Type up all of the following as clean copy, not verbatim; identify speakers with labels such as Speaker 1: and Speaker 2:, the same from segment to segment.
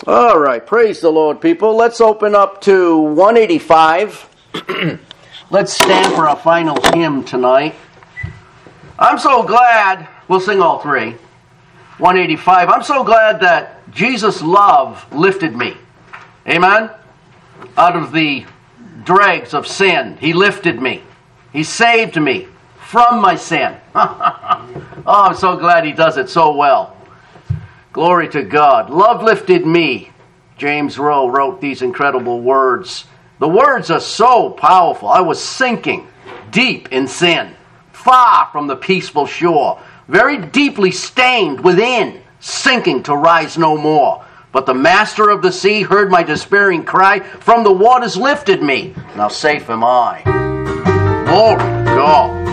Speaker 1: All right, praise the Lord, people. Let's open up to 185. Let's stand for our final hymn tonight. I'm so glad, we'll sing all three. 185, I'm so glad that Jesus' love lifted me. Amen? Out of the dregs of sin, He lifted me. He saved me from my sin. Oh, I'm so glad He does it so well. Glory to God. Love lifted me. James Rowe wrote these incredible words. The words are so powerful. I was sinking deep in sin, far from the peaceful shore, very deeply stained within, sinking to rise no more. But the master of the sea heard my despairing cry. From the waters lifted me. Now safe am I. Glory to God.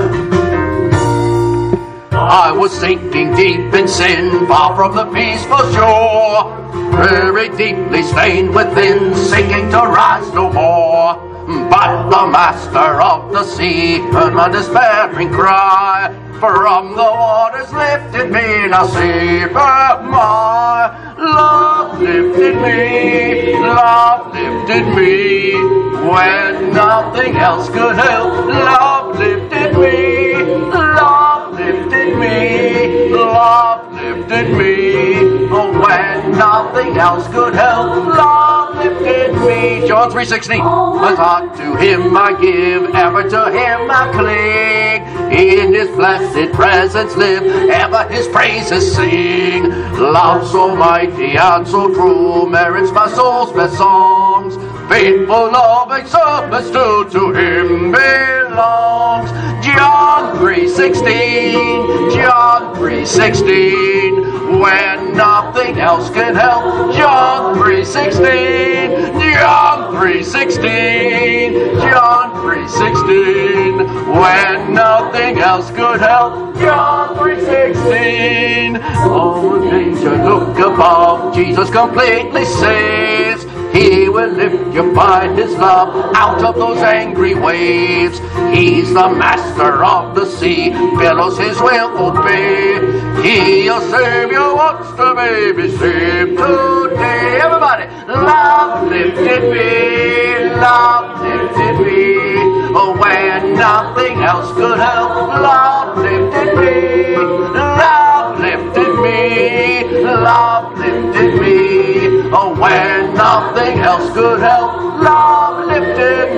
Speaker 1: I was sinking deep in sin, far from the peaceful shore, very deeply stained within, sinking to rise no more. But the master of the sea heard my despairing cry. From the waters lifted me, now safe am I. Love lifted me, love lifted me, when nothing else could help. Love lifted me, love lifted me, love lifted me, when nothing else could help. Love lifted me. John 3:16. My heart to Him I give, ever to Him I cling. In His blessed presence live, ever His praises sing. Love so mighty and so true merits my soul's best songs. Faithful, loving service due to Him belongs. John 3:16, John 3:16, when nothing else can help. John 3:16, John 3:16, John 3:16, when nothing else could help. John 3:16, oh, danger look above, Jesus completely saves. He will lift you by His love out of those angry waves. He's the master of the sea, billows His will obey. He'll save you once to maybe save today. Everybody, love lifted me, love lifted me, oh, when nothing else could help. Love lifted me, love lifted me, love lifted me, oh, when nothing else could help. Love lifted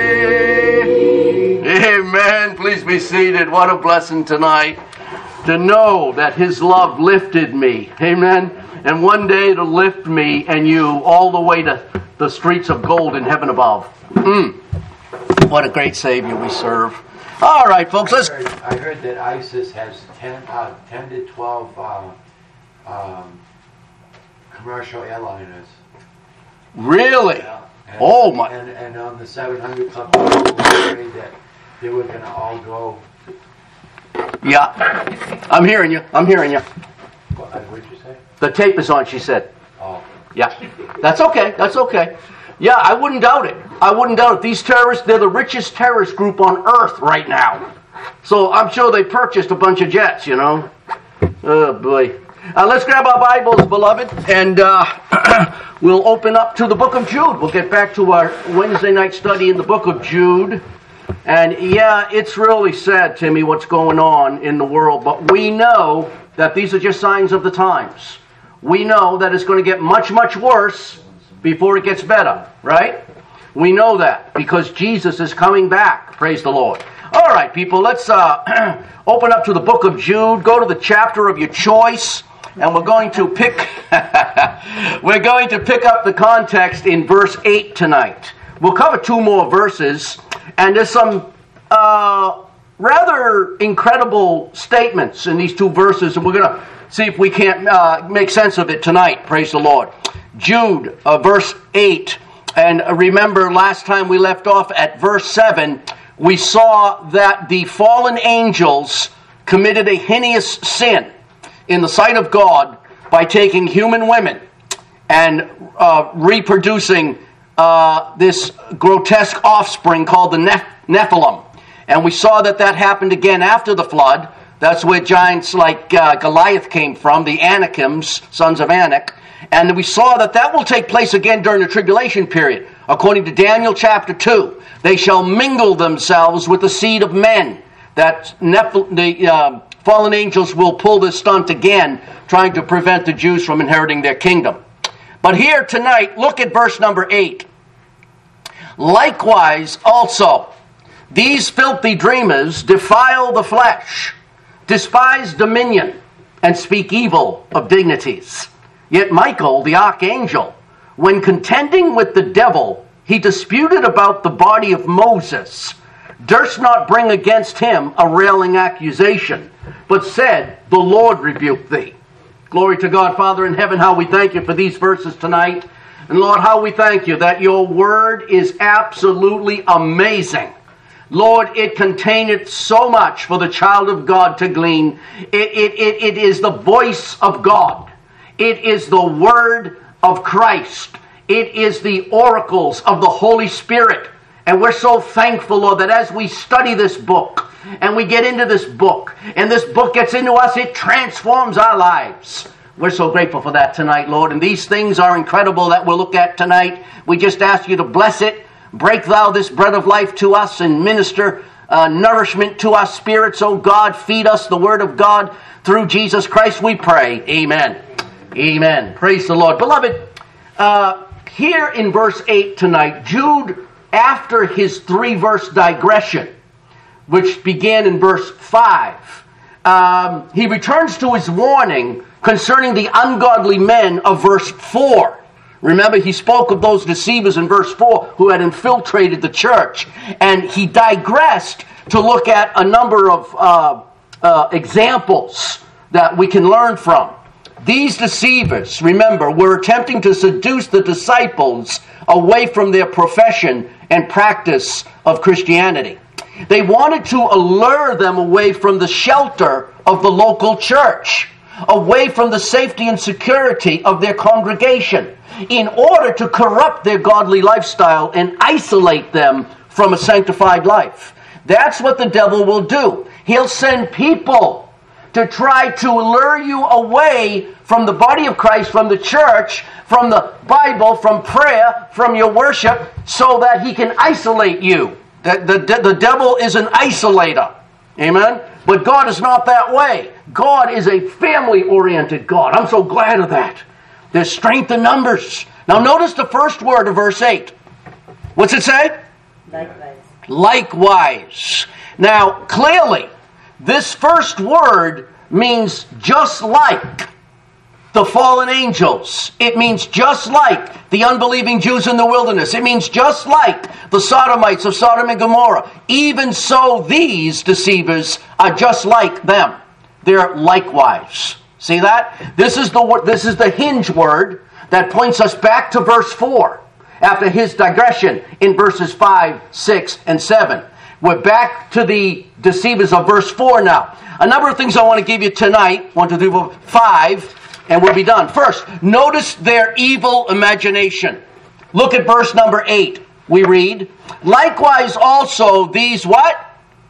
Speaker 1: me. Amen. Please be seated. What a blessing tonight to know that His love lifted me. Amen. And one day to lift me and you all the way to the streets of gold in heaven above. What a great Savior we serve. All right, folks, let's...
Speaker 2: I heard that ISIS has 10 to 12 commercial airliners.
Speaker 1: Really?
Speaker 2: Yeah. And,
Speaker 1: oh, my...
Speaker 2: And on the 700 Club, people were afraid that they were going to all go...
Speaker 1: Yeah. I'm hearing you. I'm hearing you.
Speaker 2: What did you say?
Speaker 1: The tape is on, she said.
Speaker 2: Oh.
Speaker 1: Yeah. That's okay. That's okay. Yeah, I wouldn't doubt it. I wouldn't doubt it. These terrorists, they're the richest terrorist group on earth right now. So I'm sure they purchased a bunch of jets, you know. Oh, boy. Let's grab our Bibles, beloved, and we'll open up to the book of Jude. We'll get back to our Wednesday night study in the book of Jude. And yeah, it's really sad, Timmy, what's going on in the world. But we know that these are just signs of the times. We know that it's going to get much, much worse before it gets better, right? We know that because Jesus is coming back. Praise the Lord. All right, people, let's open up to the book of Jude. Go to the chapter of your choice, and we're going to pick up the context in verse 8 tonight. We'll cover 2 more verses, and there's some rather incredible statements in these 2 verses, and we're going to see if we can't make sense of it tonight. Praise the Lord. Jude, verse 8. And remember, last time we left off at verse 7, we saw that the fallen angels committed a heinous sin in the sight of God by taking human women and reproducing this grotesque offspring called the Nephilim. And we saw that happened again after the flood. That's where giants like Goliath came from, the Anakims, sons of Anak. And we saw that will take place again during the tribulation period. According to Daniel chapter 2, they shall mingle themselves with the seed of men. That the fallen angels will pull this stunt again, trying to prevent the Jews from inheriting their kingdom. But here tonight, look at verse number 8. Likewise also, these filthy dreamers defile the flesh, despise dominion, and speak evil of dignities. Yet Michael, the archangel, when contending with the devil, he disputed about the body of Moses, durst not bring against him a railing accusation, but said, the Lord rebuke thee. Glory to God, Father in heaven, how we thank you for these verses tonight. And Lord, how we thank you that your word is absolutely amazing. Lord, it containeth so much for the child of God to glean. It is the voice of God. It is the word of Christ. It is the oracles of the Holy Spirit. And we're so thankful, Lord, that as we study this book, and we get into this book, and this book gets into us, it transforms our lives. We're so grateful for that tonight, Lord. And these things are incredible that we'll look at tonight. We just ask you to bless it. Break thou this bread of life to us and minister nourishment to our spirits, O God. Feed us the word of God through Jesus Christ, we pray. Amen. Amen. Praise the Lord. Beloved, here in verse 8 tonight, Jude, after his 3-verse digression, which began in verse 5, he returns to his warning concerning the ungodly men of verse 4. Remember, he spoke of those deceivers in verse 4 who had infiltrated the church. And he digressed to look at a number of examples that we can learn from. These deceivers, remember, were attempting to seduce the disciples away from their profession and practice of Christianity. They wanted to allure them away from the shelter of the local church, away from the safety and security of their congregation, in order to corrupt their godly lifestyle and isolate them from a sanctified life. That's what the devil will do. He'll send people to try to lure you away from the body of Christ, from the church, from the Bible, from prayer, from your worship, so that he can isolate you. The devil is an isolator. Amen? But God is not that way. God is a family-oriented God. I'm so glad of that. There's strength in numbers. Now notice the first word of verse 8. What's it say?
Speaker 3: Likewise.
Speaker 1: Likewise. Now, clearly, this first word means just like the fallen angels. It means just like the unbelieving Jews in the wilderness. It means just like the Sodomites of Sodom and Gomorrah. Even so, these deceivers are just like them. They're likewise. See that? This is the hinge word that points us back to verse 4 after his digression in verses 5, 6, and 7. We're back to the deceivers of verse 4 now. A number of things I want to give you tonight. 1, 2, 3, 4, 5, and we'll be done. First, notice their evil imagination. Look at verse number 8. We read, likewise also these what?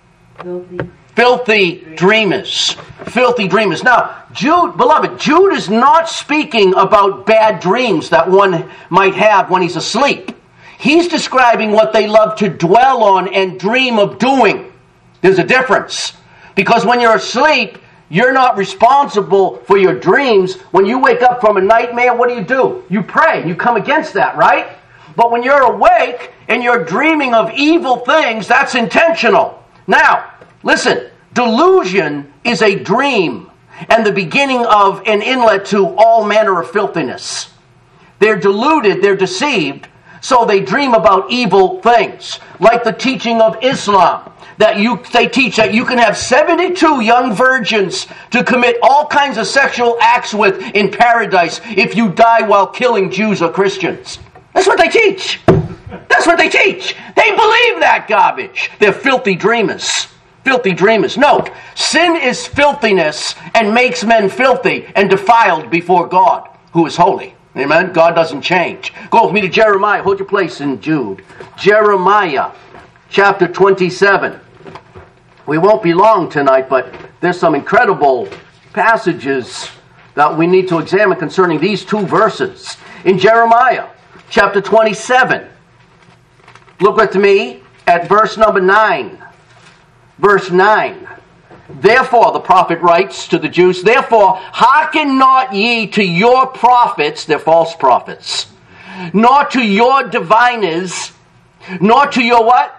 Speaker 1: Filthy dreamers. Filthy dreamers. Now, Jude is not speaking about bad dreams that one might have when he's asleep. He's describing what they love to dwell on and dream of doing. There's a difference. Because when you're asleep, you're not responsible for your dreams. When you wake up from a nightmare, what do? You pray. You come against that, right? But when you're awake and you're dreaming of evil things, that's intentional. Now, listen, delusion is a dream and the beginning of an inlet to all manner of filthiness. They're deluded, they're deceived, so they dream about evil things. Like the teaching of Islam, they teach that you can have 72 young virgins to commit all kinds of sexual acts with in paradise if you die while killing Jews or Christians. That's what they teach. That's what they teach. They believe that garbage. They're filthy dreamers. Filthy dreamers. Note, sin is filthiness and makes men filthy and defiled before God, who is holy. Amen? God doesn't change. Go with me to Jeremiah. Hold your place in Jude. Jeremiah, chapter 27. We won't be long tonight, but there's some incredible passages that we need to examine concerning these two verses. In Jeremiah chapter 27, look with me at verse number 9. Verse 9. Therefore, the prophet writes to the Jews, therefore, hearken not ye to your prophets, they're false prophets, nor to your diviners, nor to your what?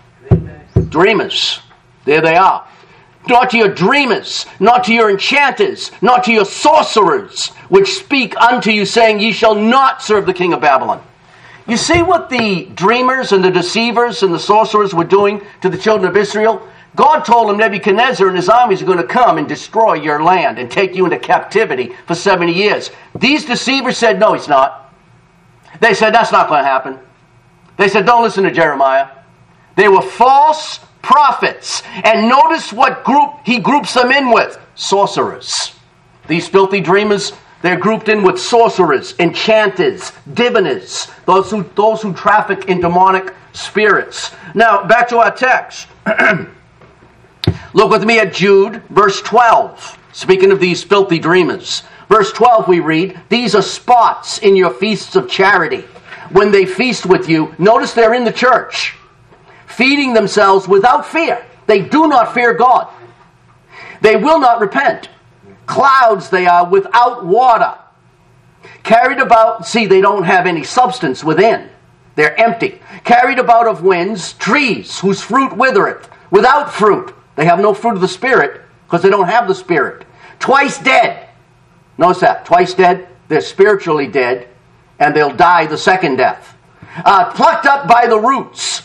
Speaker 1: Dreamers. There they are. Not to your dreamers, not to your enchanters, not to your sorcerers, which speak unto you, saying, ye shall not serve the king of Babylon. You see what the dreamers and the deceivers and the sorcerers were doing to the children of Israel? God told them Nebuchadnezzar and his armies are going to come and destroy your land and take you into captivity for 70 years. These deceivers said, no, he's not. They said, that's not going to happen. They said, don't listen to Jeremiah. They were false prophets. And notice what group he groups them in with. Sorcerers. These filthy dreamers, they're grouped in with sorcerers, enchanters, diviners, those who traffic in demonic spirits. Now, back to our text. Look with me at Jude, verse 12. Speaking of these filthy dreamers. Verse 12 we read, these are spots in your feasts of charity. When they feast with you, notice they're in the church, feeding themselves without fear. They do not fear God. They will not repent. Clouds they are without water. Carried about, see, they don't have any substance within. They're empty. Carried about of winds, trees whose fruit withereth, without fruit. They have no fruit of the Spirit because they don't have the Spirit. Twice dead. Notice that. Twice dead. They're spiritually dead. And they'll die the second death. Plucked up by the roots.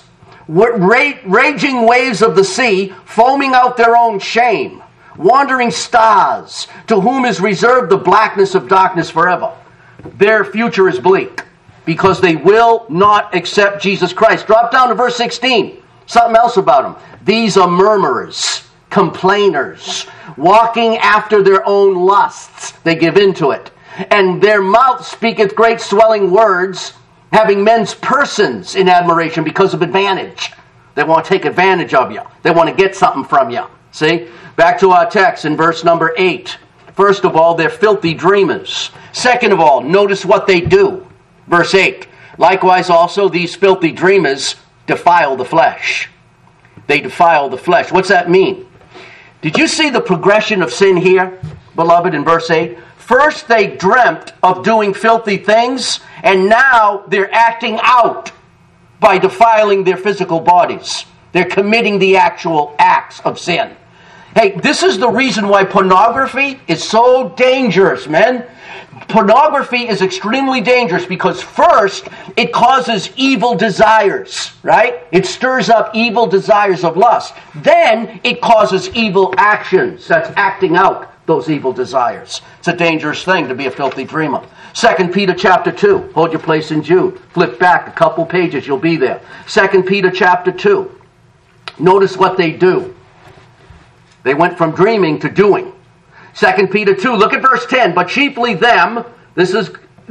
Speaker 1: Raging waves of the sea, foaming out their own shame. Wandering stars, to whom is reserved the blackness of darkness forever. Their future is bleak because they will not accept Jesus Christ. Drop down to verse 16. Something else about them. These are murmurers, complainers, walking after their own lusts. They give in to it. And their mouth speaketh great swelling words, having men's persons in admiration because of advantage. They want to take advantage of you. They want to get something from you. See? Back to our text in verse number 8. First of all, they're filthy dreamers. Second of all, notice what they do. Verse 8. Likewise also, these filthy dreamers defile the flesh. They defile the flesh. What's that mean? Did you see the progression of sin here, beloved, in verse 8? First they dreamt of doing filthy things, and now they're acting out by defiling their physical bodies. They're committing the actual acts of sin. Hey, this is the reason why pornography is so dangerous, men. Pornography is extremely dangerous because first, it causes evil desires, right? It stirs up evil desires of lust. Then, it causes evil actions. That's acting out those evil desires. It's a dangerous thing to be a filthy dreamer. 2 Peter chapter 2. Hold your place in Jude. Flip back a couple pages, you'll be there. 2 Peter chapter 2. Notice what they do. They went from dreaming to doing. 2 Peter 2, look at verse 10. But chiefly them, this is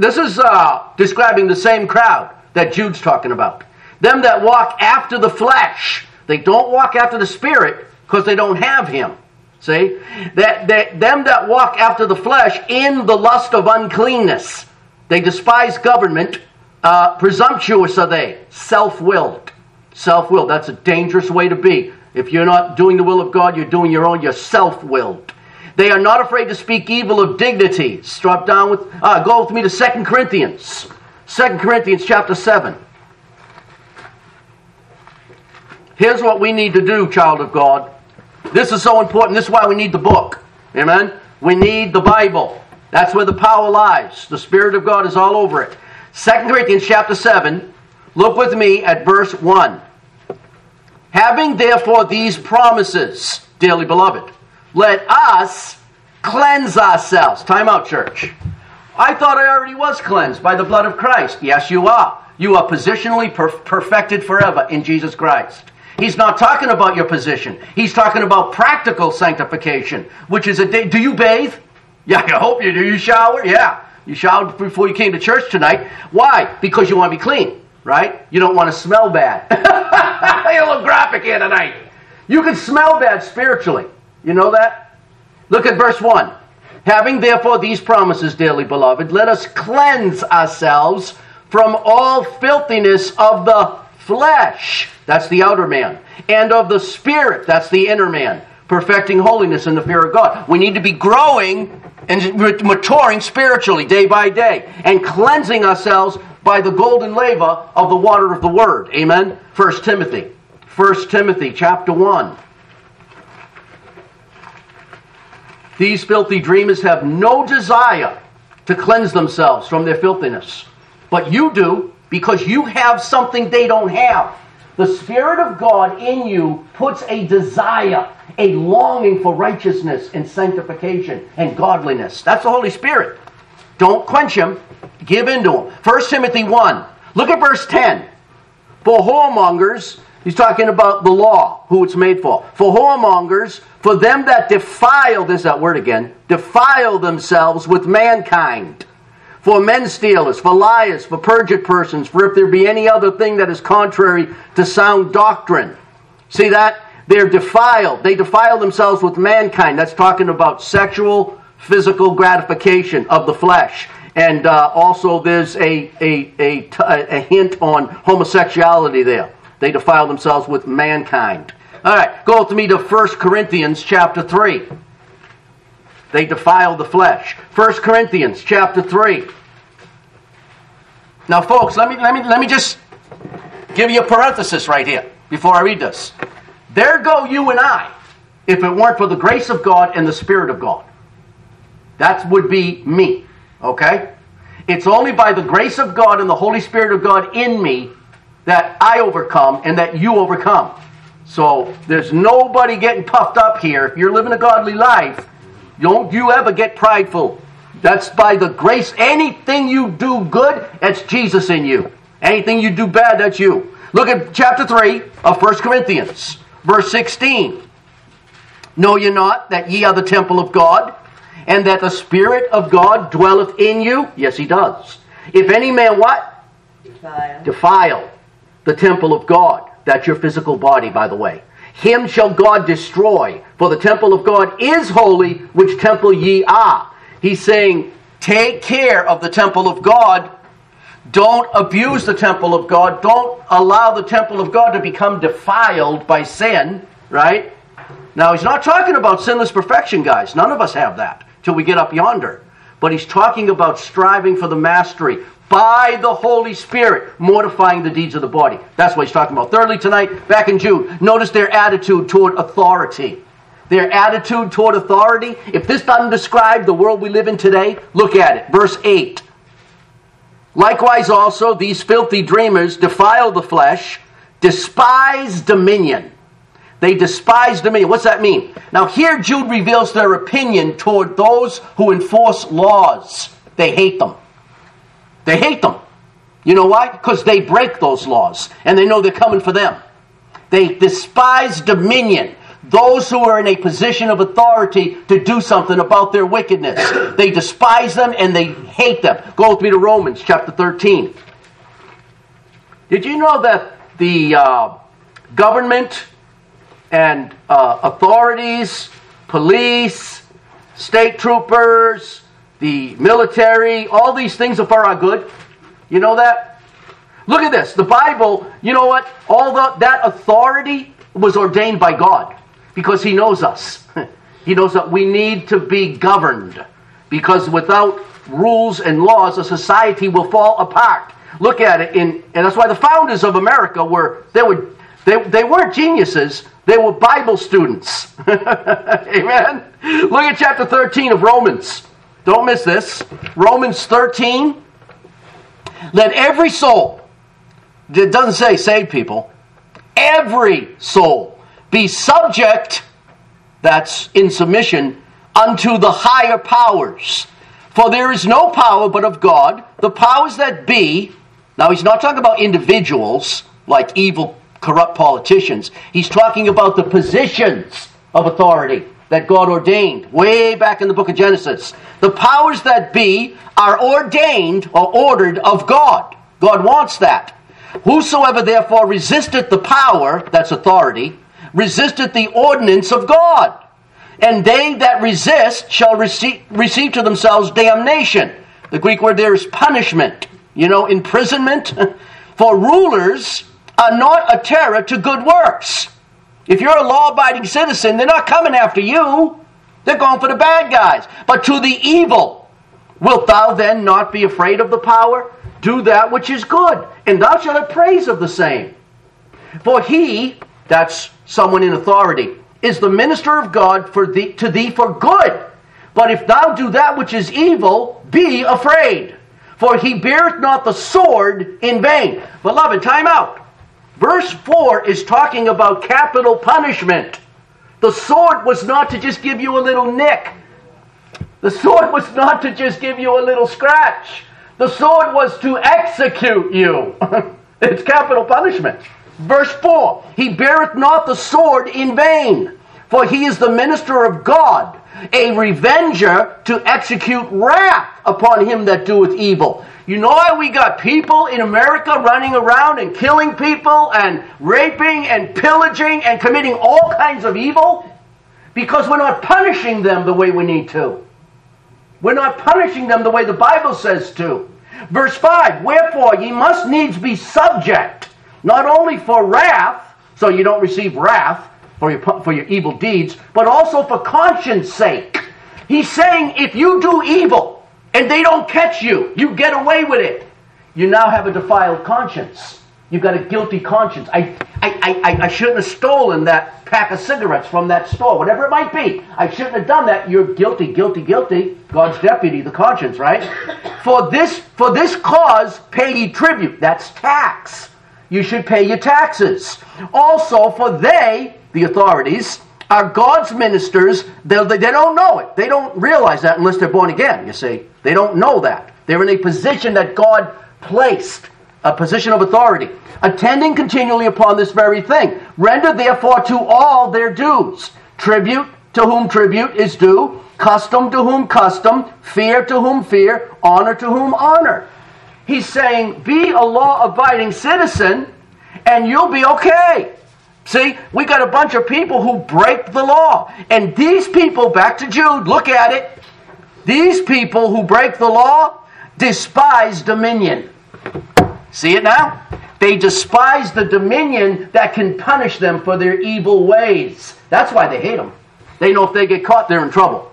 Speaker 1: describing the same crowd that Jude's talking about. Them that walk after the flesh. They don't walk after the Spirit because they don't have Him. See? Them that walk after the flesh in the lust of uncleanness. They despise government. Presumptuous are they. Self-willed. Self-willed. That's a dangerous way to be. If you're not doing the will of God, you're doing your own. You're self-willed. They are not afraid to speak evil of dignities. Drop down with, go with me to 2 Corinthians. 2 Corinthians chapter 7. Here's what we need to do, child of God. This is so important. This is why we need the book. Amen? We need the Bible. That's where the power lies. The Spirit of God is all over it. 2 Corinthians chapter 7. Look with me at verse 1. Having therefore these promises, dearly beloved, let us cleanse ourselves. Time out, church. I thought I already was cleansed by the blood of Christ. Yes, you are. You are positionally perfected forever in Jesus Christ. He's not talking about your position. He's talking about practical sanctification, which is do you bathe? Yeah, I hope you do. You shower? Yeah. You showered before you came to church tonight. Why? Because you want to be clean, right? You don't want to smell bad. You're a little graphic here tonight. You can smell bad spiritually. You know that? Look at verse 1. Having therefore these promises, dearly beloved, let us cleanse ourselves from all filthiness of the flesh, that's the outer man, and of the spirit, that's the inner man, perfecting holiness in the fear of God. We need to be growing and maturing spiritually day by day, and cleansing ourselves by the golden laver of the water of the Word. Amen? 1 Timothy chapter 1. These filthy dreamers have no desire to cleanse themselves from their filthiness. But you do, because you have something they don't have. The Spirit of God in you puts a desire, a longing for righteousness and sanctification and godliness. That's the Holy Spirit. Don't quench Him. Give in to Him. 1 Timothy 1. Look at verse 10. For whoremongers, he's talking about the law, who it's made for. For whoremongers, for them that defile, there's that word again, defile themselves with mankind. For men stealers, for liars, for perjured persons, for if there be any other thing that is contrary to sound doctrine. See that? They're defiled. They defile themselves with mankind. That's talking about sexual, physical gratification of the flesh. And also there's a hint on homosexuality there. They defile themselves with mankind. All right, go with me to 1 Corinthians chapter 3. They defile the flesh. 1 Corinthians chapter 3. Now, folks, let me just give you a parenthesis right here before I read this. There go you and I, if it weren't for the grace of God and the Spirit of God. That would be me, okay? It's only by the grace of God and the Holy Spirit of God in me that I overcome and that you overcome. So there's nobody getting puffed up here. If you're living a godly life, don't you ever get prideful. That's by the grace. Anything you do good, that's Jesus in you. Anything you do bad, that's you. Look at chapter 3 of 1 Corinthians, verse 16. Know ye not that ye are the temple of God, and that the Spirit of God dwelleth in you? Yes, He does. If any man what? Defile the temple of God. That's your physical body, by the way. Him shall God destroy, for the temple of God is holy, which temple ye are. He's saying, take care of the temple of God. Don't abuse the temple of God. Don't allow the temple of God to become defiled by sin, right? Now, he's not talking about sinless perfection, guys. None of us have that till we get up yonder. But he's talking about striving for the mastery by the Holy Spirit, mortifying the deeds of the body. That's what he's talking about. Thirdly, tonight, back in Jude, notice their attitude toward authority. Their attitude toward authority. If this doesn't describe the world we live in today, look at it. Verse 8. Likewise also, these filthy dreamers defile the flesh, despise dominion. They despise dominion. What's that mean? Now here Jude reveals their opinion toward those who enforce laws. They hate them. They hate them. You know why? Because they break those laws, and they know they're coming for them. They despise dominion. Those who are in a position of authority to do something about their wickedness. They despise them and they hate them. Go with me to Romans chapter 13. Did you know that the government and authorities, police, state troopers, the military, all these things are for our good? You know that? Look at this. The Bible, you know what? That authority was ordained by God because He knows us. He knows that we need to be governed because without rules and laws, a society will fall apart. Look at it, and that's why the founders of America they weren't geniuses. They were Bible students. Amen? Look at chapter 13 of Romans. Don't miss this. Romans 13. Let every soul, it doesn't say saved people, every soul be subject, that's in submission, unto the higher powers. For there is no power but of God. The powers that be, now he's not talking about individuals like evil, corrupt politicians. He's talking about the positions of authority that God ordained way back in the book of Genesis. The powers that be are ordained or ordered of God. God wants that. Whosoever therefore resisteth the power, that's authority, resisteth the ordinance of God. And they that resist shall receive to themselves damnation. The Greek word there is punishment. Imprisonment. For rulers are not a terror to good works. If you're a law-abiding citizen, they're not coming after you. They're going for the bad guys. But to the evil, wilt thou then not be afraid of the power? Do that which is good, and thou shalt have praise of the same. For he, that's someone in authority, is the minister of God to thee for good. But if thou do that which is evil, be afraid. For he beareth not the sword in vain. Beloved, time out. Verse 4 is talking about capital punishment. The sword was not to just give you a little nick. The sword was not to just give you a little scratch. The sword was to execute you. It's capital punishment. Verse 4, he beareth not the sword in vain, for he is the minister of God, a revenger to execute wrath upon him that doeth evil. You know why we got people in America running around and killing people and raping and pillaging and committing all kinds of evil? Because we're not punishing them the way we need to. We're not punishing them the way the Bible says to. Verse 5, wherefore ye must needs be subject, not only for wrath, so you don't receive wrath for your evil deeds, but also for conscience sake. He's saying if you do evil and they don't catch you, you get away with it, you now have a defiled conscience. You've got a guilty conscience. I shouldn't have stolen that pack of cigarettes from that store, whatever it might be. I shouldn't have done that. You're guilty, guilty, guilty. God's deputy, the conscience, right? For this cause pay ye tribute. That's tax. You should pay your taxes. Also, for they, the authorities, are God's ministers. They don't know it. They don't realize that unless they're born again, you see. They don't know that. They're in a position that God placed, a position of authority, attending continually upon this very thing. Render therefore to all their dues. Tribute to whom tribute is due, custom to whom custom, fear to whom fear, honor to whom honor. He's saying, be a law-abiding citizen, and you'll be okay. See, we got a bunch of people who break the law. And these people, back to Jude, look at it. These people who break the law despise dominion. See it now? They despise the dominion that can punish them for their evil ways. That's why they hate them. They know if they get caught, they're in trouble.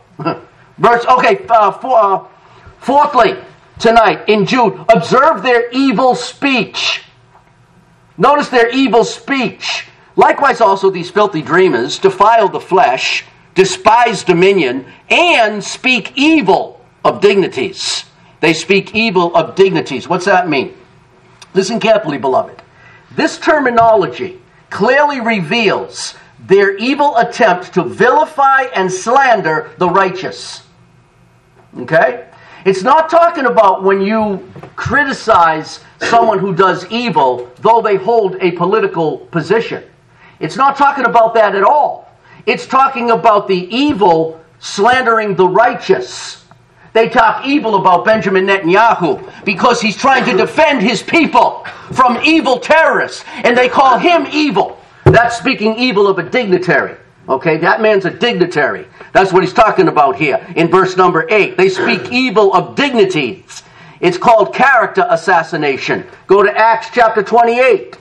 Speaker 1: Fourthly, tonight in Jude, observe their evil speech. Notice their evil speech. Likewise also these filthy dreamers defile the flesh, despise dominion, and speak evil of dignities. They speak evil of dignities. What's that mean? Listen carefully, beloved. This terminology clearly reveals their evil attempt to vilify and slander the righteous. Okay? It's not talking about when you criticize someone who does evil, though they hold a political position. It's not talking about that at all. It's talking about the evil slandering the righteous. They talk evil about Benjamin Netanyahu because he's trying to defend his people from evil terrorists, and they call him evil. That's speaking evil of a dignitary. Okay, that man's a dignitary. That's what he's talking about here in verse number 8. They speak evil of dignities. It's called character assassination. Go to Acts chapter 28.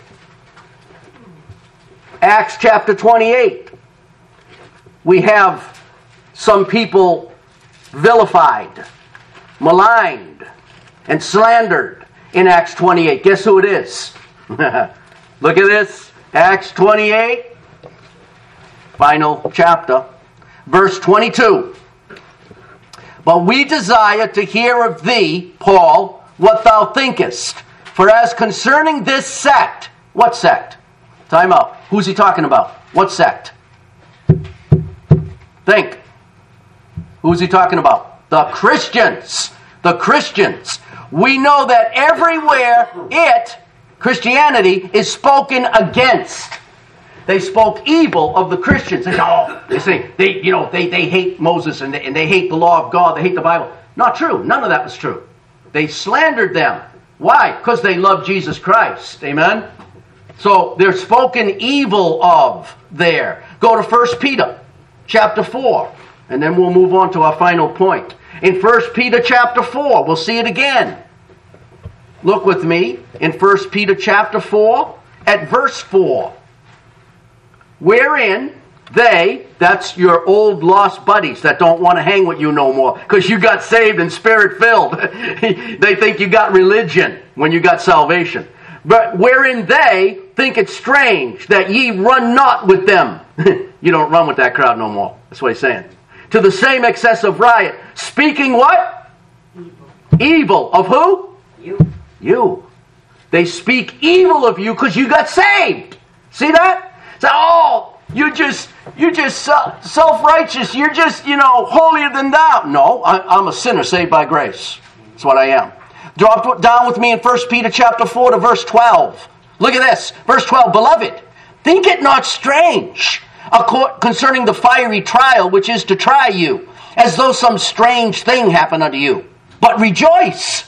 Speaker 1: Acts chapter 28. We have some people vilified, maligned, and slandered in Acts 28. Guess who it is? Look at this. Acts 28. Final chapter. Verse 22. But we desire to hear of thee, Paul, what thou thinkest. For as concerning this sect, what sect? Time out. Who's he talking about? What sect? Think. Who's he talking about? The Christians. The Christians. We know that everywhere Christianity, is spoken against. They spoke evil of the Christians. They say, they hate Moses and they hate the law of God. They hate the Bible. Not true. None of that was true. They slandered them. Why? Because they love Jesus Christ. Amen? So they're spoken evil of there. Go to 1 Peter chapter 4. And then we'll move on to our final point. In 1 Peter chapter 4, we'll see it again. Look with me in 1 Peter chapter 4 at verse 4. Wherein they, that's your old lost buddies that don't want to hang with you no more because you got saved and spirit-filled. They think you got religion when you got salvation. But wherein they think it strange that ye run not with them. You don't run with that crowd no more. That's what he's saying. To the same excess of riot. Speaking what? Evil. Of who? You. They speak evil of you because you got saved. See that? So, oh, you're just self-righteous. You're just, holier than thou. No, I'm a sinner saved by grace. That's what I am. Drop down with me in 1 Peter chapter 4 to verse 12. Look at this. Verse 12. Beloved, think it not strange concerning the fiery trial which is to try you, as though some strange thing happened unto you. But rejoice,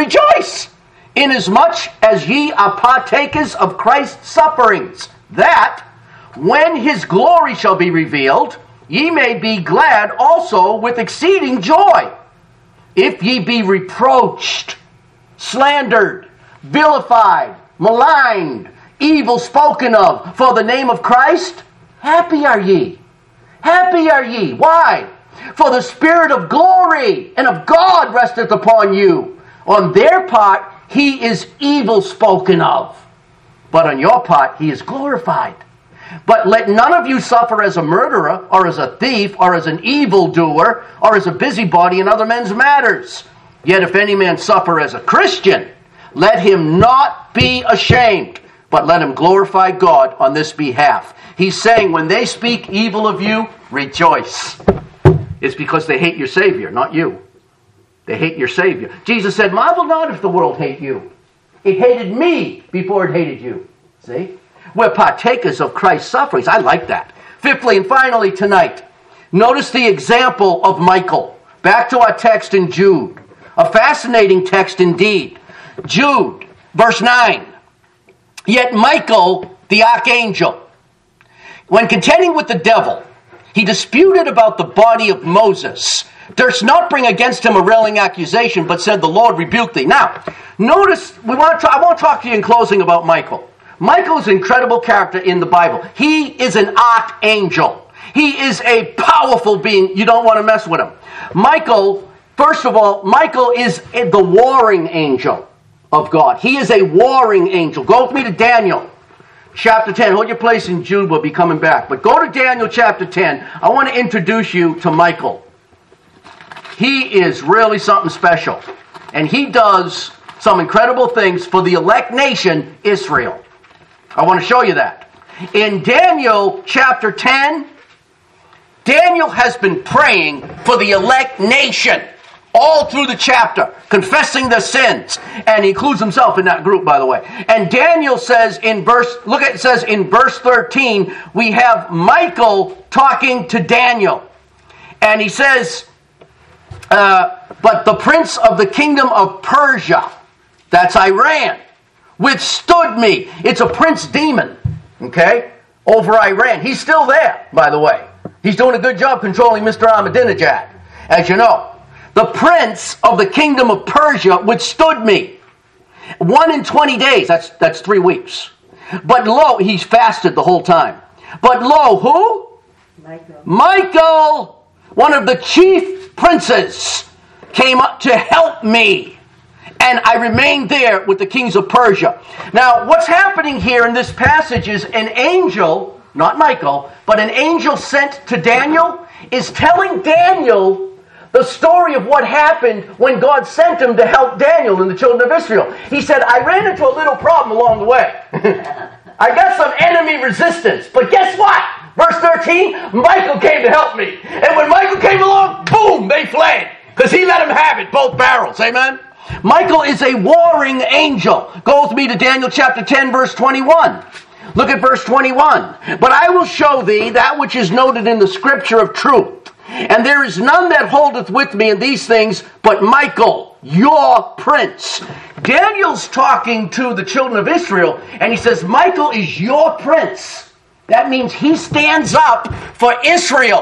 Speaker 1: inasmuch as ye are partakers of Christ's sufferings, that when his glory shall be revealed, ye may be glad also with exceeding joy. If ye be reproached, slandered, vilified, maligned, evil spoken of for the name of Christ, happy are ye. Happy are ye. Why? For the Spirit of glory and of God resteth upon you. On their part, he is evil spoken of. But on your part, he is glorified. But let none of you suffer as a murderer, or as a thief, or as an evildoer, or as a busybody in other men's matters. Yet if any man suffer as a Christian, let him not be ashamed, but let him glorify God on this behalf. He's saying when they speak evil of you, rejoice. It's because they hate your Savior, not you. They hate your Savior. Jesus said, marvel not if the world hate you. It hated me before it hated you. See? We're partakers of Christ's sufferings. I like that. Fifthly and finally tonight, notice the example of Michael. Back to our text in Jude. A fascinating text indeed. Jude, verse 9. Yet Michael, the archangel, when contending with the devil, he disputed about the body of Moses, durst not bring against him a railing accusation, but said, the Lord rebuke thee. Now, notice, I want to talk to you in closing about Michael. Michael is an incredible character in the Bible. He is an archangel. He is a powerful being. You don't want to mess with him. Michael, first of all, Michael is the warring angel of God. He is a warring angel. Go with me to Daniel chapter 10. Hold your place in Jude. We'll be coming back. But go to Daniel chapter 10. I want to introduce you to Michael. He is really something special. And he does some incredible things for the elect nation, Israel. I want to show you that. In Daniel chapter 10, Daniel has been praying for the elect nation all through the chapter, confessing their sins. And he includes himself in that group, by the way. And Daniel says in verse 13, we have Michael talking to Daniel. And he says, but the prince of the kingdom of Persia, that's Iran, withstood me. It's a prince demon, okay, over Iran. He's still there, by the way. He's doing a good job controlling Mr. Ahmadinejad, as you know. The prince of the kingdom of Persia withstood me. 1 in 20 days, that's 3 weeks. But lo, he's fasted the whole time. But lo, who? Michael, one of the chief princes, came up to help me. And I remained there with the kings of Persia. Now, what's happening here in this passage is an angel, not Michael, but an angel sent to Daniel is telling Daniel the story of what happened when God sent him to help Daniel and the children of Israel. He said, I ran into a little problem along the way. I got some enemy resistance. But guess what? Verse 13, Michael came to help me. And when Michael came along, boom, they fled. Because he let him have it, both barrels. Amen? Michael is a warring angel. Go with me to Daniel chapter 10, verse 21. Look at verse 21. But I will show thee that which is noted in the scripture of truth. And there is none that holdeth with me in these things, but Michael, your prince. Daniel's talking to the children of Israel, and he says, Michael is your prince. That means he stands up for Israel.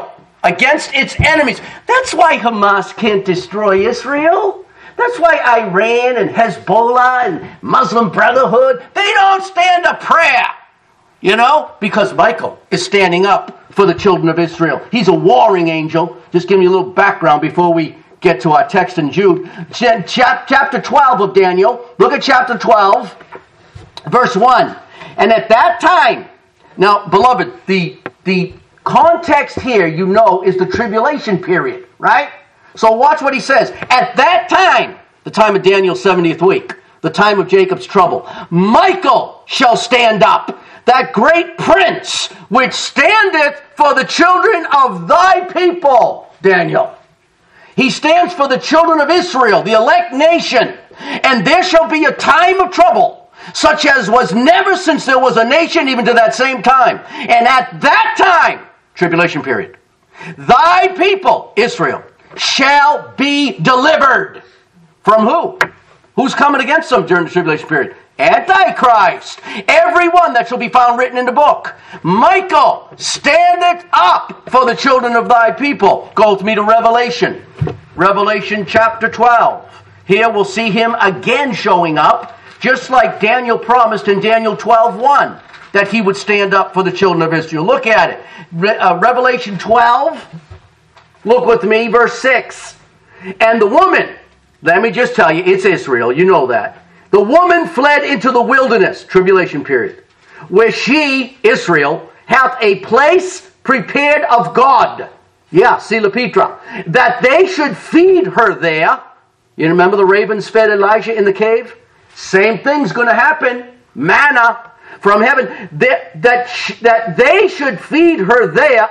Speaker 1: against its enemies. That's why Hamas can't destroy Israel. That's why Iran and Hezbollah and Muslim Brotherhood, they don't stand a prayer. You know? Because Michael is standing up for the children of Israel. He's a warring angel. Just give me a little background before we get to our text in Jude. Chapter 12 of Daniel. Look at chapter 12, verse 1. And at that time, now, beloved, the context here, you know, is the tribulation period, right? So watch what he says. At that time, the time of Daniel's 70th week, the time of Jacob's trouble, Michael shall stand up, that great prince which standeth for the children of thy people, Daniel. He stands for the children of Israel, the elect nation. And there shall be a time of trouble, such as was never since there was a nation, even to that same time. And at that time, tribulation period, thy people, Israel, shall be delivered. From who? Who's coming against them during the tribulation period? Antichrist. Everyone that shall be found written in the book. Michael standeth up for the children of thy people. Go with me to Revelation. Revelation chapter 12. Here we'll see him again showing up, just like Daniel promised in Daniel 12:1, that he would stand up for the children of Israel. Look at it. Revelation 12. Look with me, verse 6. And the woman, let me just tell you, it's Israel, you know that. The woman fled into the wilderness, tribulation period, where she, Israel, hath a place prepared of God. Yeah, Sila Petra. That they should feed her there. You remember the ravens fed Elijah in the cave? Same thing's going to happen. Manna from heaven, that they should feed her there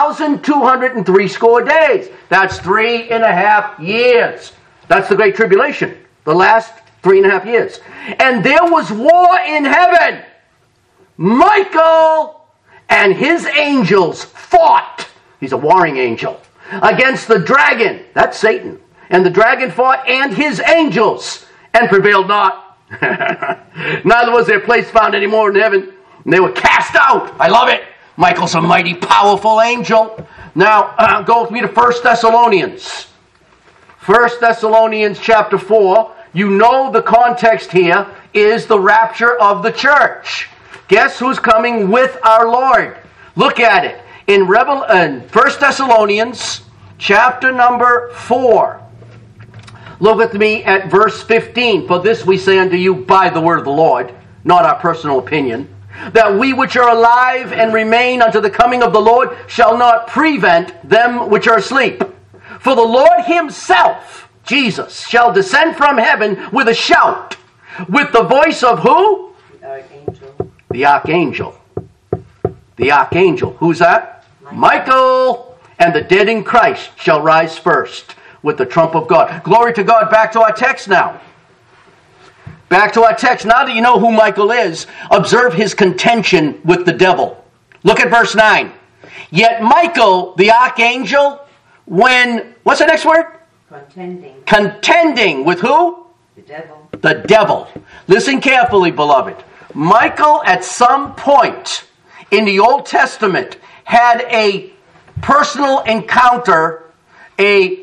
Speaker 1: 1,260 days. That's 3.5 years. That's the Great Tribulation. The last 3.5 years. And there was war in heaven. Michael and his angels fought. He's a warring angel. Against the dragon. That's Satan. And the dragon fought and his angels and prevailed not. Neither was their place found any more in heaven. And they were cast out. I love it. Michael's a mighty powerful angel. Now, go with me to 1 Thessalonians. 1 Thessalonians chapter 4. You know the context here is the rapture of the church. Guess who's coming with our Lord? Look at it. In 1 Thessalonians chapter number 4. Look with me at verse 15. For this we say unto you by the word of the Lord, not our personal opinion, that we which are alive and remain unto the coming of the Lord shall not prevent them which are asleep. For the Lord himself, Jesus, shall descend from heaven with a shout, with the voice of who?
Speaker 3: The archangel.
Speaker 1: The archangel. The archangel. Who's that? Michael. And the dead in Christ shall rise first with the trump of God. Glory to God. Back to our text now. Back to our text. Now that you know who Michael is, observe his contention with the devil. Look at verse 9. Yet Michael, the archangel, what's the next word?
Speaker 3: Contending.
Speaker 1: Contending with who?
Speaker 3: The devil.
Speaker 1: The devil. Listen carefully, beloved. Michael, at some point in the Old Testament, had a personal encounter, a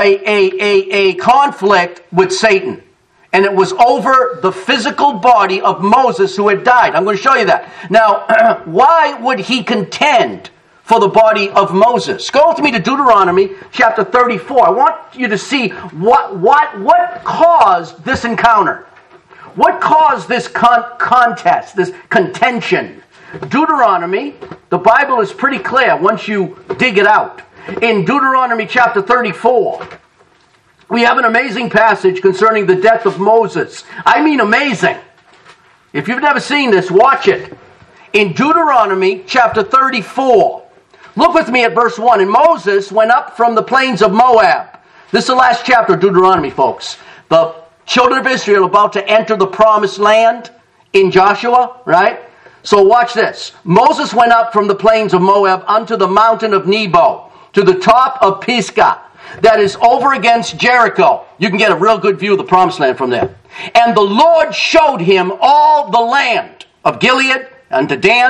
Speaker 1: conflict with Satan. And it was over the physical body of Moses who had died. I'm going to show you that. Now, why would he contend for the body of Moses? Go with me to Deuteronomy chapter 34. I want you to see what caused this encounter. What caused this contest, this contention? Deuteronomy, the Bible is pretty clear once you dig it out. In Deuteronomy chapter 34, we have an amazing passage concerning the death of Moses. I mean amazing. If you've never seen this, watch it. In Deuteronomy chapter 34, look with me at verse 1. And Moses went up from the plains of Moab. This is the last chapter of Deuteronomy, folks. The children of Israel about to enter the promised land in Joshua, right? So watch this. Moses went up from the plains of Moab unto the mountain of Nebo, to the top of Pisgah, that is over against Jericho. You can get a real good view of the promised land from there. And the Lord showed him all the land of Gilead unto Dan,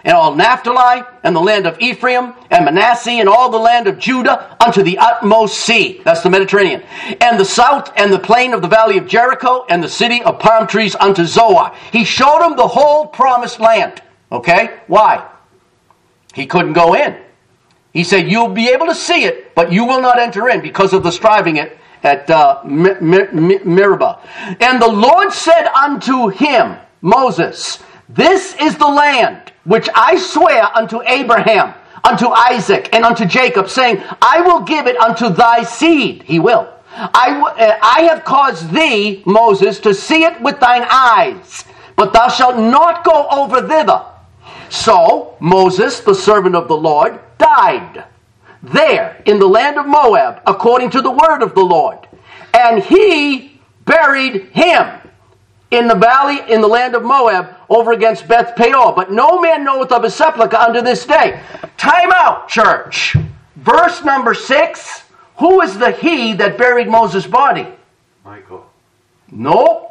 Speaker 1: and all Naphtali, and the land of Ephraim, and Manasseh, and all the land of Judah, unto the utmost sea. That's the Mediterranean. And the south, and the plain of the valley of Jericho, and the city of palm trees unto Zoar. He showed him the whole promised land. Okay? Why? He couldn't go in. He said, you'll be able to see it, but you will not enter in because of the striving it at Meribah. And the Lord said unto him, Moses, this is the land which I swear unto Abraham, unto Isaac, and unto Jacob, saying, I will give it unto thy seed. He will. I have caused thee, Moses, to see it with thine eyes, but thou shalt not go over thither. So Moses, the servant of the Lord, died there in the land of Moab, according to the word of the Lord. And he buried him in the valley, in the land of Moab, over against Beth Peor. But no man knoweth of his sepulchre unto this day. Time out, church. Verse number 6. Who is the he that buried Moses' body?
Speaker 2: Michael.
Speaker 1: No.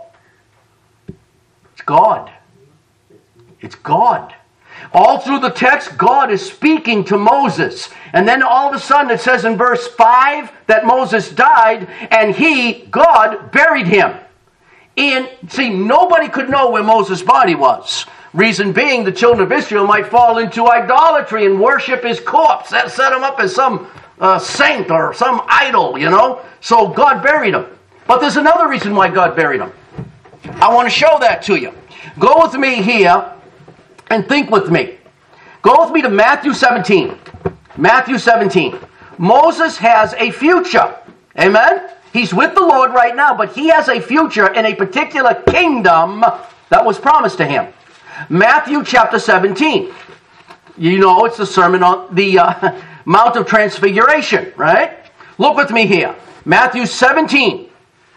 Speaker 1: It's God. It's God. All through the text, God is speaking to Moses. And then all of a sudden it says in verse 5 that Moses died and he, God, buried him. See, nobody could know where Moses' body was. Reason being, the children of Israel might fall into idolatry and worship his corpse. That set him up as some saint or some idol, you know. So God buried him. But there's another reason why God buried him. I want to show that to you. Go with me here and think with me. Go with me to Matthew 17. Matthew 17. Moses has a future. Amen? He's with the Lord right now, but he has a future in a particular kingdom that was promised to him. Matthew chapter 17. You know, it's the sermon on the Mount of Transfiguration, right? Look with me here. Matthew 17,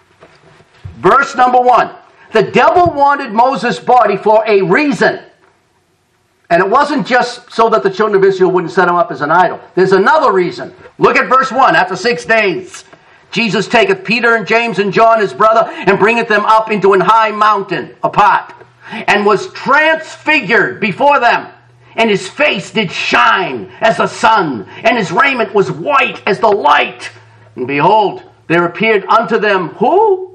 Speaker 1: verse number 1. The devil wanted Moses' body for a reason. And it wasn't just so that the children of Israel wouldn't set him up as an idol. There's another reason. Look at verse 1. After 6 days, Jesus taketh Peter and James and John his brother, and bringeth them up into an high mountain apart, and was transfigured before them. And his face did shine as the sun, and his raiment was white as the light. And behold, there appeared unto them who?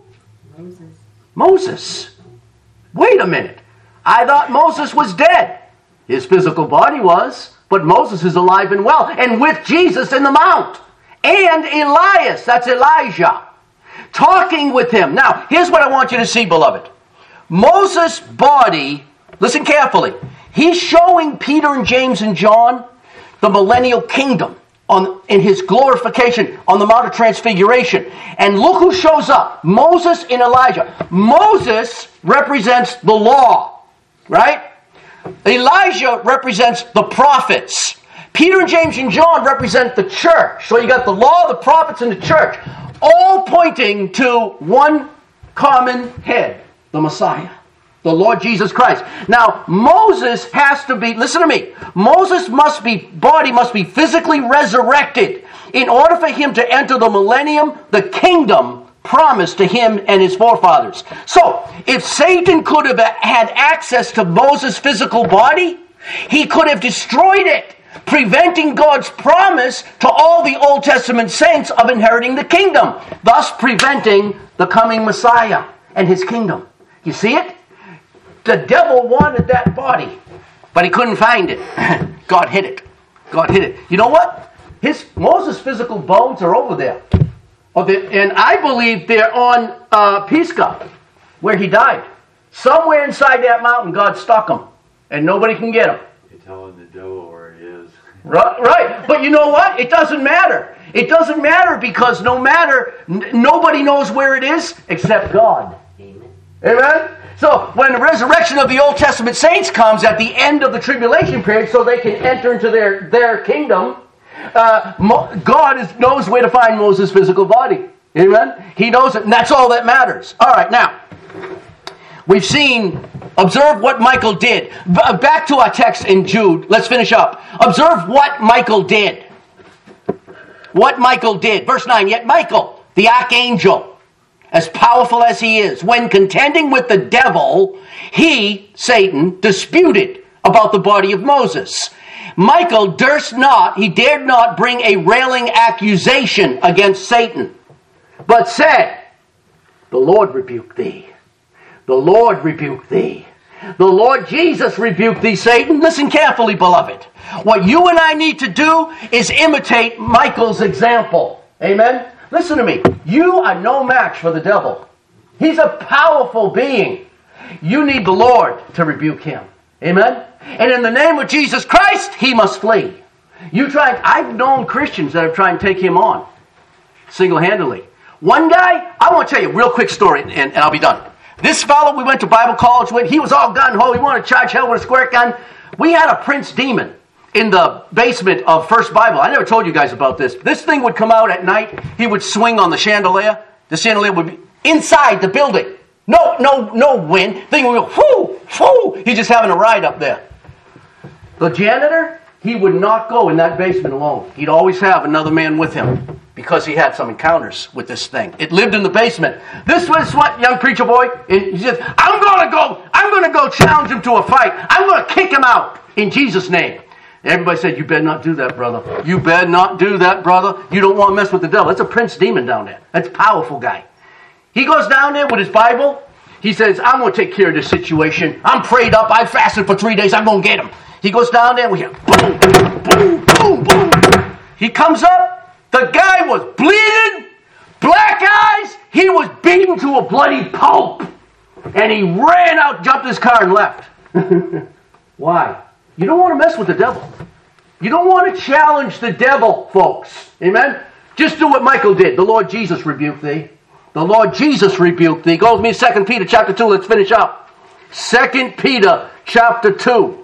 Speaker 1: Moses. Wait a minute. I thought Moses was dead. His physical body was, but Moses is alive and well, and with Jesus in the mount. And Elias, that's Elijah, talking with him. Now, here's what I want you to see, beloved. Moses' body, listen carefully, he's showing Peter and James and John the millennial kingdom in his glorification on the Mount of Transfiguration. And look who shows up. Moses and Elijah. Moses represents the law, right? Elijah represents the prophets. Peter and James and John represent the church. So you got the law, the prophets, and the church, all pointing to one common head, the Messiah, the Lord Jesus Christ. Now, Moses has to be, listen to me, Moses' body must be physically resurrected in order for him to enter the millennium, the kingdom promised to him and his forefathers. So, if Satan could have had access to Moses' physical body, he could have destroyed it, preventing God's promise to all the Old Testament saints of inheriting the kingdom, thus preventing the coming Messiah and his kingdom. You see it? The devil wanted that body, but he couldn't find it. God hid it. God hid it. You know what? Moses' physical bones are over there. And I believe they're on Pisgah, where he died. Somewhere inside that mountain, God stuck him, and nobody can get him.
Speaker 2: You're telling the devil where he is.
Speaker 1: Right. But you know what? It doesn't matter. It doesn't matter because nobody knows where it is except God. Amen? So when the resurrection of the Old Testament saints comes at the end of the tribulation period so they can enter into their kingdom, God knows where to find Moses' physical body. Amen? He knows it, and that's all that matters. All right, now, we've seen, observe what Michael did. Back to our text in Jude. Let's finish up. Observe what Michael did. What Michael did. Verse 9, yet Michael, the archangel, as powerful as he is, when contending with the devil, he, Satan, disputed about the body of Moses. Michael dared not bring a railing accusation against Satan, but said, "The Lord rebuke thee. The Lord rebuke thee. The Lord Jesus rebuked thee, Satan." Listen carefully, beloved. What you and I need to do is imitate Michael's example. Amen? Listen to me. You are no match for the devil. He's a powerful being. You need the Lord to rebuke him. Amen? And in the name of Jesus Christ, he must flee. I've known Christians that have tried to take him on single-handedly. One guy, I want to tell you a real quick story, and I'll be done. This fellow we went to Bible college with, he was all gun-ho. He wanted to charge hell with a squirt gun. We had a prince demon in the basement of First Bible. I never told you guys about this. This thing would come out at night. He would swing on the chandelier. The chandelier would be inside the building. No wind. Thing would go, whoo, whoo. He's just having a ride up there. The janitor, he would not go in that basement alone. He'd always have another man with him because he had some encounters with this thing. It lived in the basement. This was what, young preacher boy, he says, I'm going to go challenge him to a fight. I'm going to kick him out in Jesus' name. Everybody said, "You better not do that, brother. You better not do that, brother. You don't want to mess with the devil." That's a prince demon down there. That's a powerful guy. He goes down there with his Bible. He says, "I'm going to take care of this situation. I'm prayed up. I fasted for 3 days. I'm going to get him." He goes down there. We hear boom, boom, boom, boom. He comes up. The guy was bleeding, black eyes. He was beaten to a bloody pulp. And he ran out, jumped his car, and left. Why? You don't want to mess with the devil. You don't want to challenge the devil, folks. Amen? Just do what Michael did. The Lord Jesus rebuked thee. The Lord Jesus rebuked thee. Go with me, 2 Peter chapter 2. Let's finish up. 2 Peter chapter 2.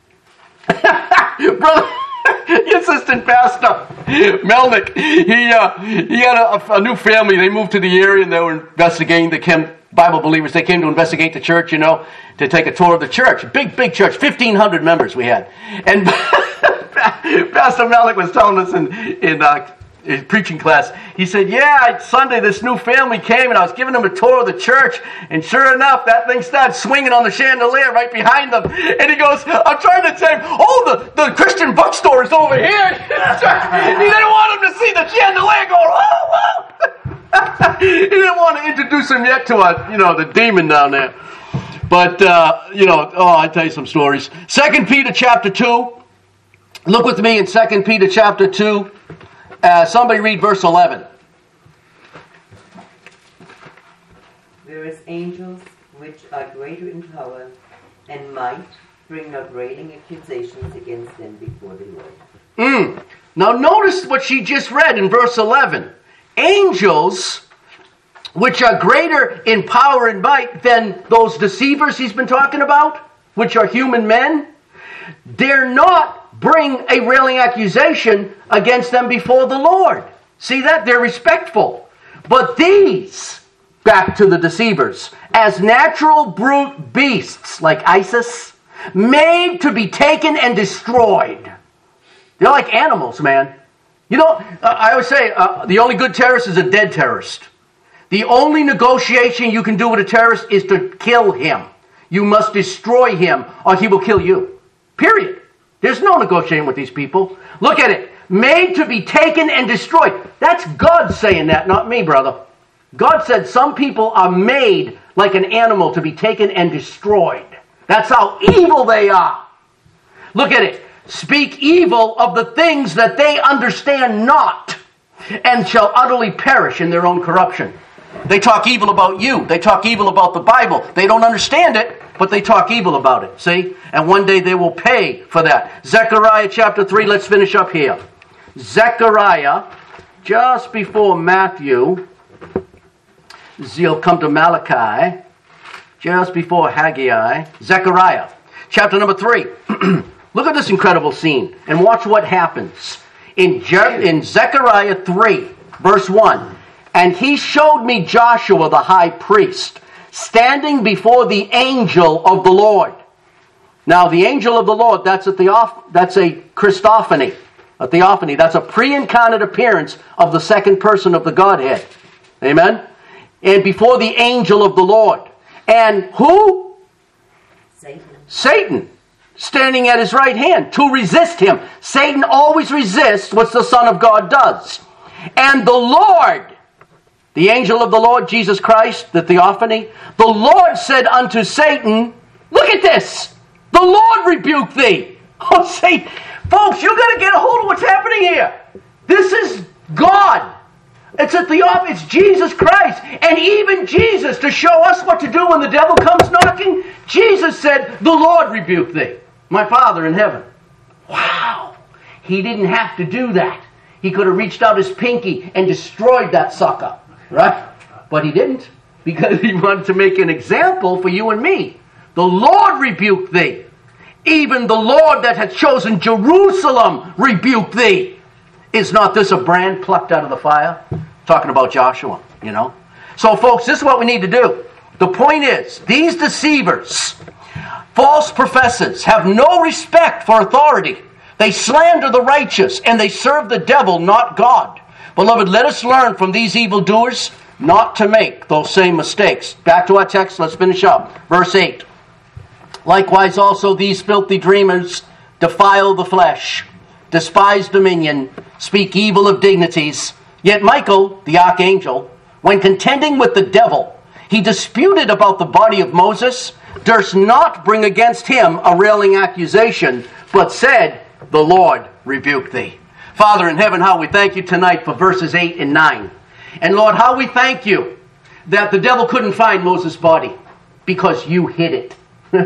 Speaker 1: Brother, your assistant pastor, Melnick, he had a new family. They moved to the area and they were investigating. They came, Bible believers, they came to investigate the church, to take a tour of the church. Big church, 1,500 members we had. And Pastor Melnick was telling us in his preaching class, he said, Sunday this new family came and I was giving them a tour of the church, and sure enough, that thing started swinging on the chandelier right behind them. And he goes, I'm trying to say, the Christian bookstore is over here. He didn't want him to see the chandelier going, whoa. He didn't want to introduce him yet to the demon down there. But, I tell you some stories. 2 Peter chapter 2. Look with me in 2 Peter chapter 2. Somebody read verse 11.
Speaker 3: Whereas angels, which are greater in power and might, bring not railing accusations against them before the Lord.
Speaker 1: Now notice what she just read in verse 11. Angels, which are greater in power and might than those deceivers he's been talking about, which are human men, dare not bring a railing accusation against them before the Lord. See that? They're respectful. But these, back to the deceivers, as natural brute beasts like Isis, made to be taken and destroyed. They're like animals, man. I always say, the only good terrorist is a dead terrorist. The only negotiation you can do with a terrorist is to kill him. You must destroy him or he will kill you. Period. There's no negotiating with these people. Look at it. Made to be taken and destroyed. That's God saying that, not me, brother. God said some people are made like an animal to be taken and destroyed. That's how evil they are. Look at it. Speak evil of the things that they understand not, and shall utterly perish in their own corruption. They talk evil about you. They talk evil about the Bible. They don't understand it, but they talk evil about it. See? And one day they will pay for that. Zechariah chapter 3, let's finish up here. Zechariah, just before Matthew, you'll come to Malachi, just before Haggai, Zechariah, chapter number 3. Look at this incredible scene and watch what happens. In Zechariah 3, verse 1, and he showed me Joshua the high priest, standing before the angel of the Lord. Now, the angel of the Lord, that's a Christophany. A theophany. That's a pre-incarnate appearance of the second person of the Godhead. Amen? And before the angel of the Lord. And who?
Speaker 3: Satan.
Speaker 1: Satan. standing at his right hand to resist him. Satan always resists what the Son of God does. And the Lord, the angel of the Lord, Jesus Christ, the theophany, the Lord said unto Satan, look at this, the Lord rebuke thee. Oh, Satan. Folks, you've got to get a hold of what's happening here. This is God. It's Jesus Christ. And even Jesus, to show us what to do when the devil comes knocking, Jesus said, the Lord rebuke thee, my Father in heaven. Wow. He didn't have to do that. He could have reached out his pinky and destroyed that sucker. Right? But he didn't, because he wanted to make an example for you and me. The Lord rebuke thee. Even the Lord that hath chosen Jerusalem rebuke thee. Is not this a brand plucked out of the fire? Talking about Joshua, you know. So folks, this is what we need to do. The point is, these deceivers, false professors, have no respect for authority. They slander the righteous and they serve the devil, not God. Beloved, let us learn from these evildoers not to make those same mistakes. Back to our text, let's finish up. Verse 8. Likewise also these filthy dreamers defile the flesh, despise dominion, speak evil of dignities. Yet Michael, the archangel, when contending with the devil, he disputed about the body of Moses, durst not bring against him a railing accusation, but said, the Lord rebuke thee. Father in heaven, how we thank you tonight for verses 8 and 9. And Lord, how we thank you that the devil couldn't find Moses' body because you hid it.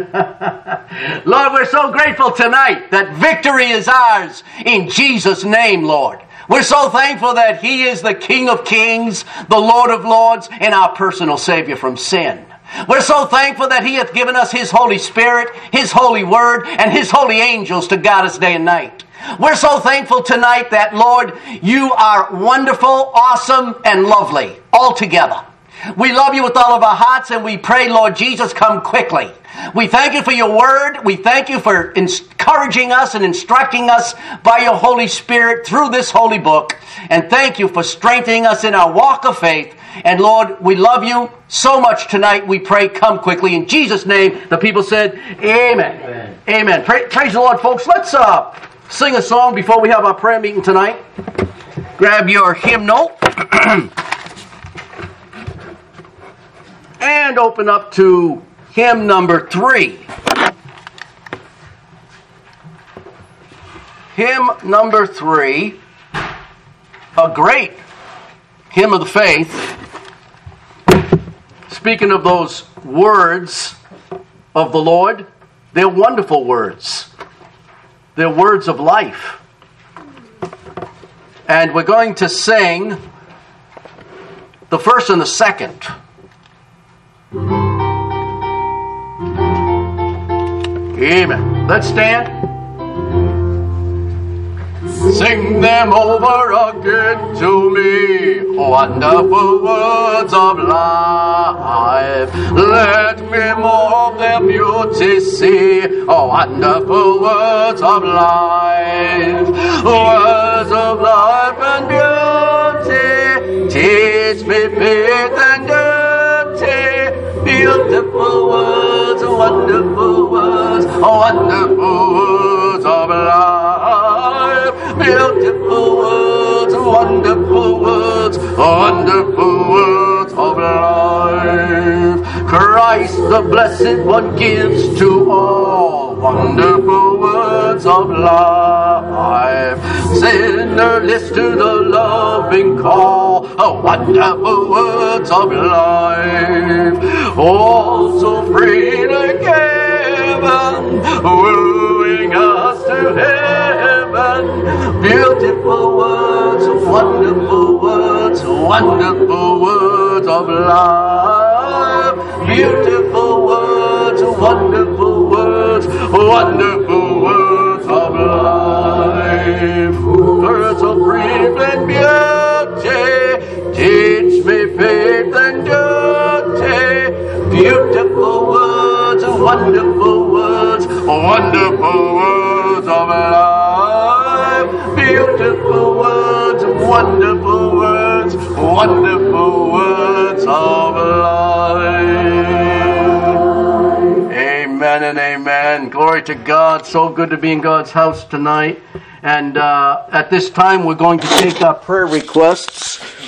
Speaker 1: Lord, we're so grateful tonight that victory is ours in Jesus' name, Lord. We're so thankful that He is the King of Kings, the Lord of Lords, and our personal Savior from sin. We're so thankful that He hath given us His Holy Spirit, His Holy Word, and His holy angels to guide us day and night. We're so thankful tonight that, Lord, you are wonderful, awesome, and lovely altogether. We love you with all of our hearts, and we pray, Lord Jesus, come quickly. We thank you for your word. We thank you for encouraging us and instructing us by your Holy Spirit through this holy book. And thank you for strengthening us in our walk of faith. And Lord, we love you so much tonight. We pray, come quickly. In Jesus' name, the people said, Amen. Amen. Amen. Praise the Lord, folks. Let's sing a song before we have our prayer meeting tonight. Grab your hymnal. And open up to hymn number 3. Hymn number 3, a great hymn of the faith. Speaking of those words of the Lord, they're wonderful words. They're words of life. And we're going to sing the first and the second. Amen. Let's stand. Sing them over again to me, wonderful words of life. Let me more of their beauty see, wonderful words of life. Words of life and beauty, teach me faith and duty. Beautiful words, wonderful words of life. Beautiful words, wonderful words of life. Christ the Blessed One gives to all wonderful words of life. Sinner, listen to the loving call, wonderful words of life. All so freely given, wooing us to heaven. Beautiful words, wonderful words of life. Beautiful words, wonderful words of life. Words of grief and beauty, teach me faith and duty. Beautiful words, wonderful words of life. Beautiful words, wonderful words of life. Amen and amen. Amen. Glory to God. So good to be in God's house tonight. And at this time, we're going to take our prayer requests.